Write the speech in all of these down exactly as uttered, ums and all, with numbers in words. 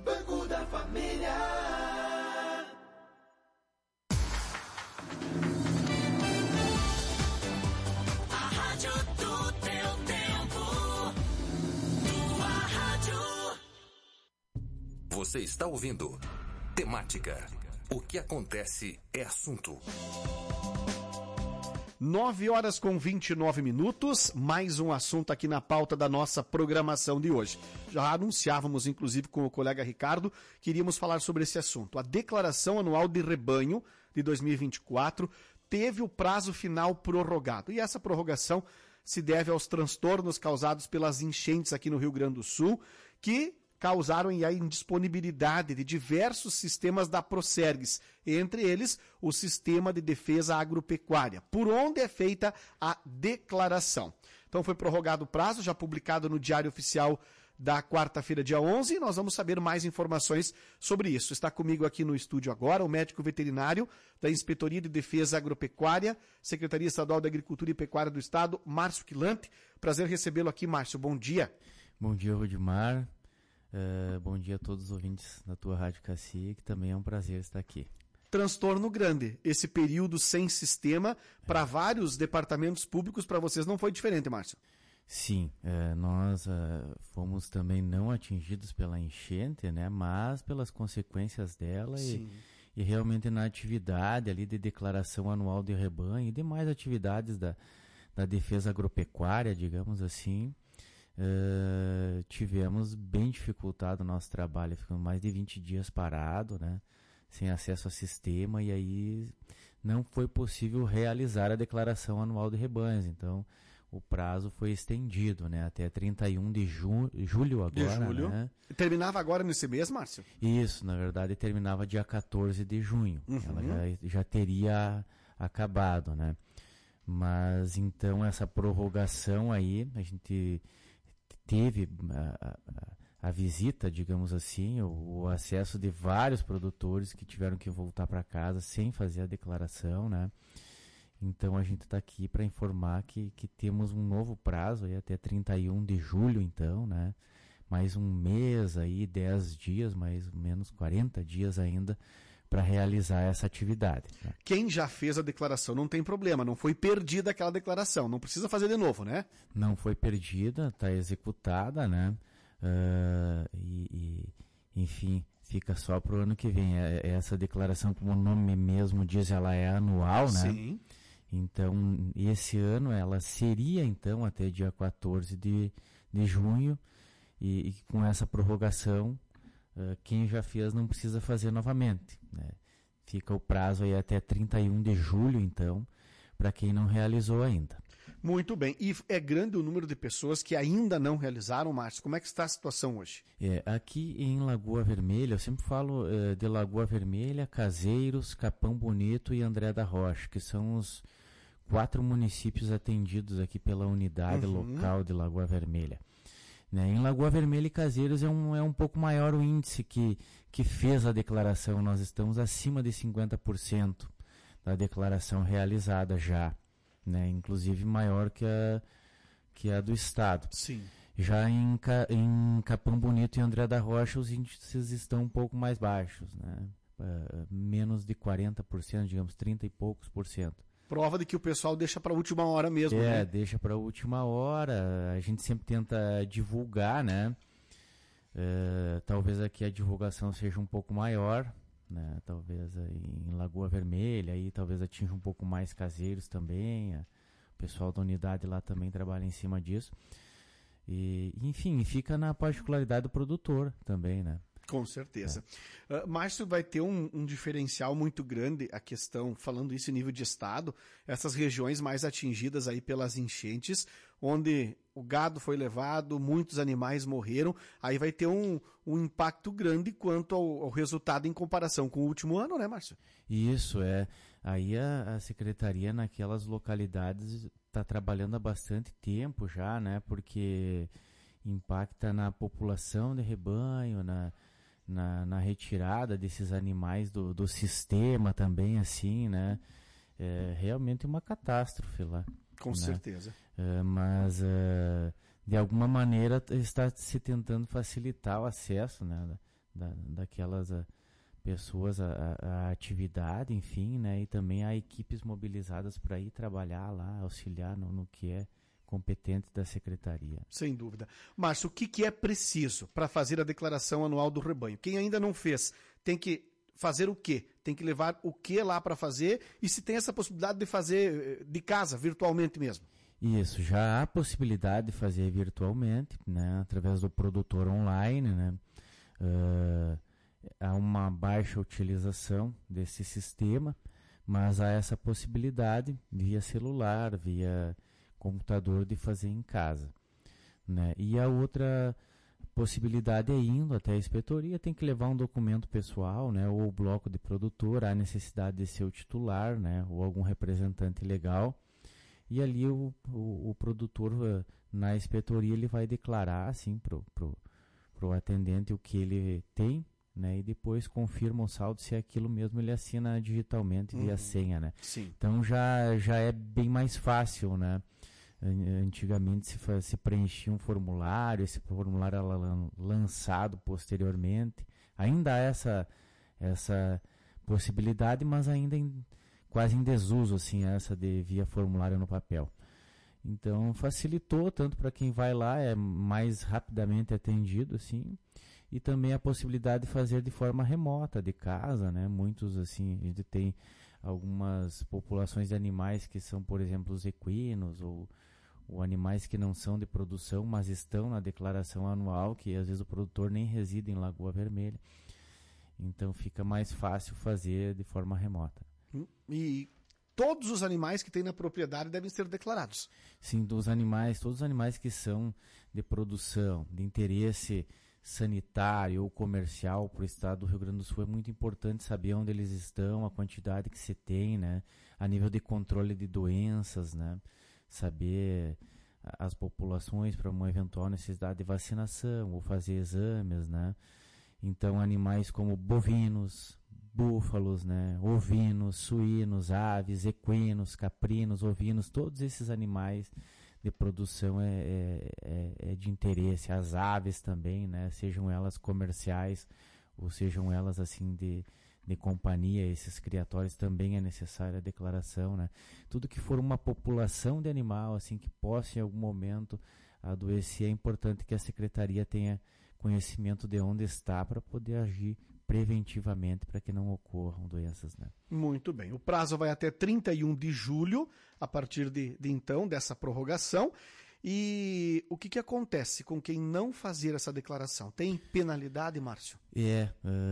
Banco da Família. A rádio do teu tempo. Tua rádio. Você está ouvindo Temática. O que acontece é assunto. Nove horas com vinte e nove minutos, mais um assunto aqui na pauta da nossa programação de hoje. Já anunciávamos, inclusive, com o colega Ricardo, que iríamos falar sobre esse assunto. A Declaração Anual de Rebanho de dois mil e vinte e quatro teve o prazo final prorrogado. E essa prorrogação se deve aos transtornos causados pelas enchentes aqui no Rio Grande do Sul, que causaram a indisponibilidade de diversos sistemas da Procergs, entre eles o Sistema de Defesa Agropecuária, por onde é feita a declaração. Então foi prorrogado o prazo, já publicado no Diário Oficial da quarta-feira, dia onze, e nós vamos saber mais informações sobre isso. Está comigo aqui no estúdio agora o médico veterinário da Inspetoria de Defesa Agropecuária, Secretaria Estadual da Agricultura e Pecuária do Estado, Márcio Quilante. Prazer recebê-lo aqui, Márcio. Bom dia. Bom dia, Rodimar. Uh, bom dia a todos os ouvintes da tua Rádio Cacique, também é um prazer estar aqui. Transtorno grande, esse período sem sistema para é. vários departamentos públicos, para vocês não foi diferente, Márcio? Sim, uh, nós uh, fomos também não atingidos pela enchente, né, mas pelas consequências dela e, e realmente na atividade ali de declaração anual de rebanho e demais atividades da, da defesa agropecuária, digamos assim. Uh, tivemos bem dificultado o nosso trabalho, ficamos mais de vinte dias parado, né, sem acesso ao sistema, e aí não foi possível realizar a declaração anual de rebanhos. Então o prazo foi estendido, né, até trinta e um de ju- julho agora. De julho. Né? Terminava agora nesse mês, Márcio? Isso, na verdade terminava dia quatorze de junho. Uhum. Ela já, já teria acabado, né? Mas então essa prorrogação aí, a gente teve a, a, a visita, digamos assim, o, o acesso de vários produtores que tiveram que voltar para casa sem fazer a declaração, né? Então a gente está aqui para informar que, que temos um novo prazo aí até trinta e um de julho, então, né? Mais um mês aí, dez dias, mais ou menos quarenta dias ainda para realizar essa atividade. Né? Quem já fez a declaração não tem problema, não foi perdida aquela declaração, não precisa fazer de novo, né? Não foi perdida, está executada, né? Uh, e, e, enfim, fica só para o ano que vem. Essa declaração, como o nome mesmo diz, ela é anual, né? Sim. Então, esse ano ela seria, então, até dia quatorze de, de junho, e, e com essa prorrogação, Uh, quem já fez não precisa fazer novamente, né? Fica o prazo aí até trinta e um de julho, então, para quem não realizou ainda. Muito bem. E é grande o número de pessoas que ainda não realizaram, Márcio? Como é que está a situação hoje? É, aqui em Lagoa Vermelha, eu sempre falo uh, de Lagoa Vermelha, Caseiros, Capão Bonito e André da Rocha, que são os quatro municípios atendidos aqui pela unidade uhum. local de Lagoa Vermelha. Né? Em Lagoa Vermelha e Caseiros é um, é um pouco maior o índice que, que fez a declaração. Nós estamos acima de cinquenta por cento da declaração realizada já, né? Inclusive maior que a, que a do Estado. Sim. Já em, em Capão Bonito e André da Rocha os índices estão um pouco mais baixos, né? Uh, menos de quarenta por cento, digamos trinta e poucos por cento. Prova de que o pessoal deixa para a última hora mesmo, é, né? É, deixa para a última hora. A gente sempre tenta divulgar, né? Uh, talvez aqui a divulgação seja um pouco maior, né? Talvez em Lagoa Vermelha, aí talvez atinja um pouco mais Caseiros também. O pessoal da unidade lá também trabalha em cima disso. E, enfim, fica na particularidade do produtor também, né? Com certeza. É. Uh, Márcio, vai ter um, um diferencial muito grande a questão, falando isso em nível de estado, essas regiões mais atingidas aí pelas enchentes, onde o gado foi levado, muitos animais morreram, aí vai ter um, um impacto grande quanto ao, ao resultado em comparação com o último ano, né, Márcio? Isso, é. Aí a, a secretaria naquelas localidades está trabalhando há bastante tempo já, né, porque impacta na população de rebanho, na... Na, na retirada desses animais do, do sistema também, assim, né? É realmente uma catástrofe lá. Com né? certeza. É, mas, é, de alguma maneira, está se tentando facilitar o acesso, né? da, daquelas a, pessoas, a, a atividade, enfim, né? E também há equipes mobilizadas para ir trabalhar lá, auxiliar no, no que é competente da secretaria. Sem dúvida. Márcio, o que, que é preciso para fazer a declaração anual do rebanho? Quem ainda não fez, tem que fazer o quê? Tem que levar o que lá para fazer? E se tem essa possibilidade de fazer de casa, virtualmente mesmo? Isso, já há possibilidade de fazer virtualmente, né, através do produtor online, né, uh, há uma baixa utilização desse sistema, mas há essa possibilidade via celular, via computador de fazer em casa, né, e a outra possibilidade é indo até a inspetoria, tem que levar um documento pessoal, né, ou o bloco de produtor, há necessidade de ser o titular, né, ou algum representante legal. E ali o, o, o produtor, uh, na inspetoria, ele vai declarar assim, para o pro, pro atendente o que ele tem, né? E depois confirma o saldo, se é aquilo mesmo ele assina digitalmente via uhum. senha, né? Sim. Então já, já é bem mais fácil, né? Antigamente se, faz, se preenchia um formulário, esse formulário era lan, lançado posteriormente. Ainda há essa, essa possibilidade, mas ainda em quase em desuso, assim, essa de via formulário no papel. Então, facilitou tanto para quem vai lá, é mais rapidamente atendido, assim, e também a possibilidade de fazer de forma remota, de casa, né? Muitos, assim, a gente tem algumas populações de animais que são, por exemplo, os equinos, ou, ou animais que não são de produção, mas estão na declaração anual, que às vezes o produtor nem reside em Lagoa Vermelha. Então, fica mais fácil fazer de forma remota. E todos os animais que tem na propriedade devem ser declarados. Sim, dos animais, todos os animais que são de produção, de interesse sanitário ou comercial para o estado do Rio Grande do Sul, é muito importante saber onde eles estão, a quantidade que se tem, né? A nível de controle de doenças, né? Saber as populações para uma eventual necessidade de vacinação ou fazer exames, né? Então, animais como bovinos, búfalos, né, ovinos, suínos, aves, equinos, caprinos, ovinos, todos esses animais de produção é, é, é, é de interesse. As aves também, né, sejam elas comerciais ou sejam elas assim de, de companhia, esses criatórios também é necessária a declaração, né. Tudo que for uma população de animal assim que possa em algum momento adoecer, é importante que a secretaria tenha conhecimento de onde está para poder agir preventivamente para que não ocorram doenças, né? Muito bem. O prazo vai até trinta e um de julho, a partir de, de então, dessa prorrogação. E o que, que acontece com quem não fazer essa declaração? Tem penalidade, Márcio? É,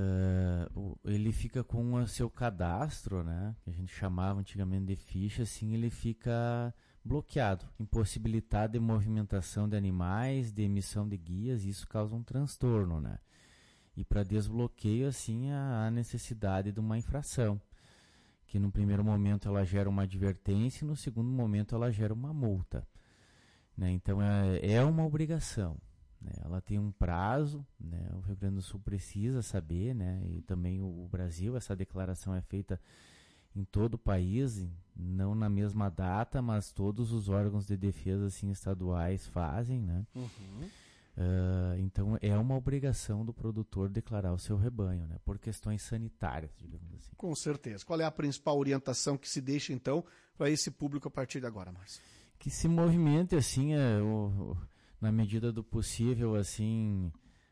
uh, ele fica com o seu cadastro, né? Que a gente chamava antigamente de ficha, assim, ele fica bloqueado, impossibilitado de movimentação de animais, de emissão de guias, e isso causa um transtorno, né? E para desbloqueio, assim, há necessidade de uma infração, que no primeiro momento ela gera uma advertência e no segundo momento ela gera uma multa, né? Então é, é uma obrigação, né? Ela tem um prazo, né? O Rio Grande do Sul precisa saber, né? E também o, o Brasil, essa declaração é feita em todo o país, não na mesma data, mas todos os órgãos de defesa assim, estaduais fazem, né? Uhum. Uh, então é uma obrigação do produtor declarar o seu rebanho, né, por questões sanitárias, digamos assim. Com certeza. Qual é a principal orientação que se deixa então para esse público a partir de agora, Márcio? Que se movimente assim, é, o, o, na medida do possível, assim,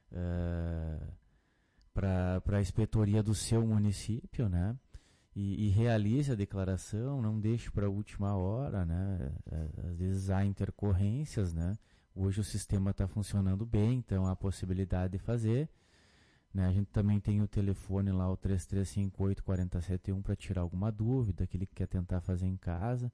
uh, para a inspetoria do seu município, né, e, e realize a declaração, não deixe para a última hora, né, às vezes há intercorrências, né. Hoje o sistema está funcionando bem, então há a possibilidade de fazer, né? A gente também tem o telefone lá, o três três cinco oito, quatro sete um, para tirar alguma dúvida, aquele que quer tentar fazer em casa.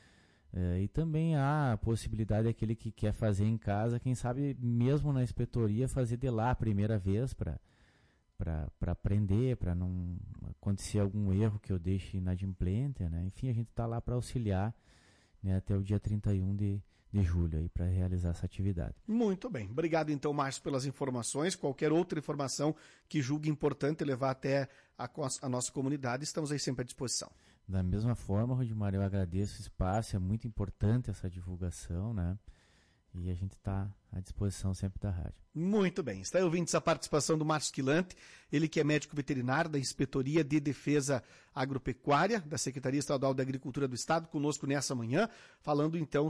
É, e também há a possibilidade daquele que quer fazer em casa, quem sabe mesmo na inspetoria, fazer de lá a primeira vez para para aprender, para não acontecer algum erro que eu deixe inadimplente, né? Enfim, a gente está lá para auxiliar, né, até o dia trinta e um de de julho aí para realizar essa atividade. Muito bem. Obrigado então, Márcio, pelas informações. Qualquer outra informação que julgue importante levar até a, a nossa comunidade, estamos aí sempre à disposição. Da mesma forma, Rodimar, eu agradeço o espaço, é muito importante essa divulgação, né? E a gente está à disposição sempre da rádio. Muito bem. Está aí ouvindo essa participação do Márcio Esquilante, ele que é médico veterinário da Inspetoria de Defesa Agropecuária, da Secretaria Estadual da Agricultura do Estado, conosco nessa manhã, falando então